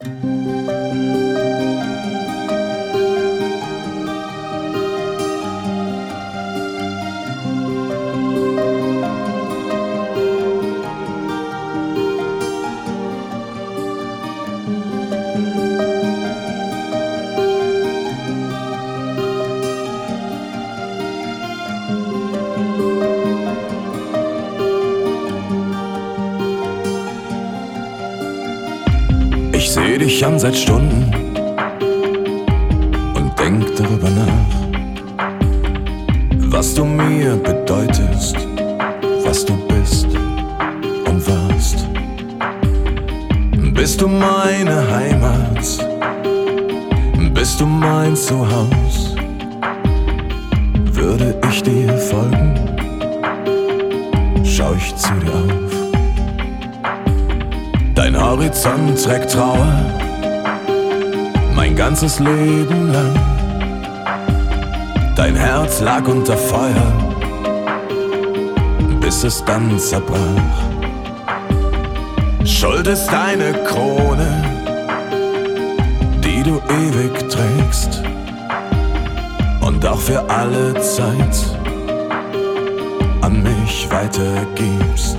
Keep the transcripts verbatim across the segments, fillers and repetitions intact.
Ich seh dich an seit Stunden und denk darüber nach, was du mir bedeutest, was du bist und warst. Bist du meine Heimat, bist du mein Zuhause, würde ich dir folgen, schau ich zu dir auf. Dein Horizont trägt Trauer, mein ganzes Leben lang. Dein Herz lag unter Feuer, bis es dann zerbrach. Schuld ist deine Krone, die du ewig trägst und auch für alle Zeit an mich weitergibst.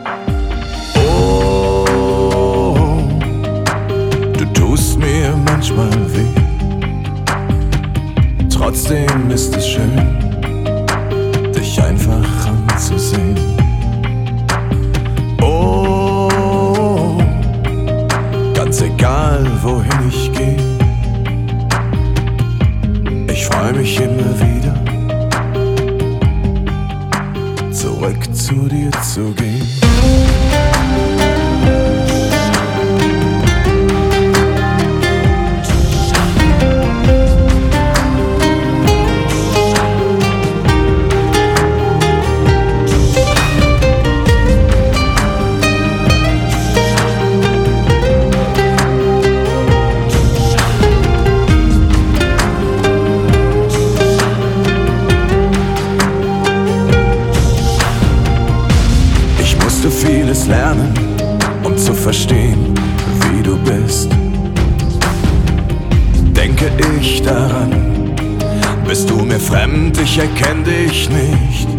Mir manchmal weh, trotzdem ist es schön, dich einfach anzusehen. Oh, ganz egal wohin ich geh, ich freu mich immer wieder, zurück zu dir zu gehen. Vieles lernen, um zu verstehen, wie du bist. Denke ich daran, bist du mir fremd, ich erkenn dich nicht.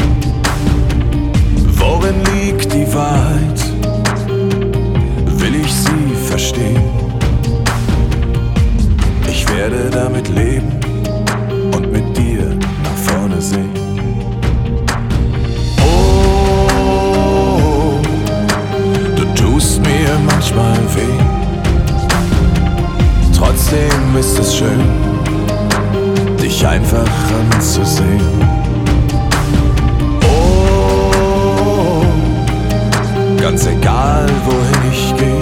Worin liegt die Wahrheit? Will ich sie verstehen? Ich werde damit leben und mit dir nach vorne sehen. Mir manchmal weh, trotzdem ist es schön, dich einfach anzusehen. Oh, ganz egal wohin ich geh,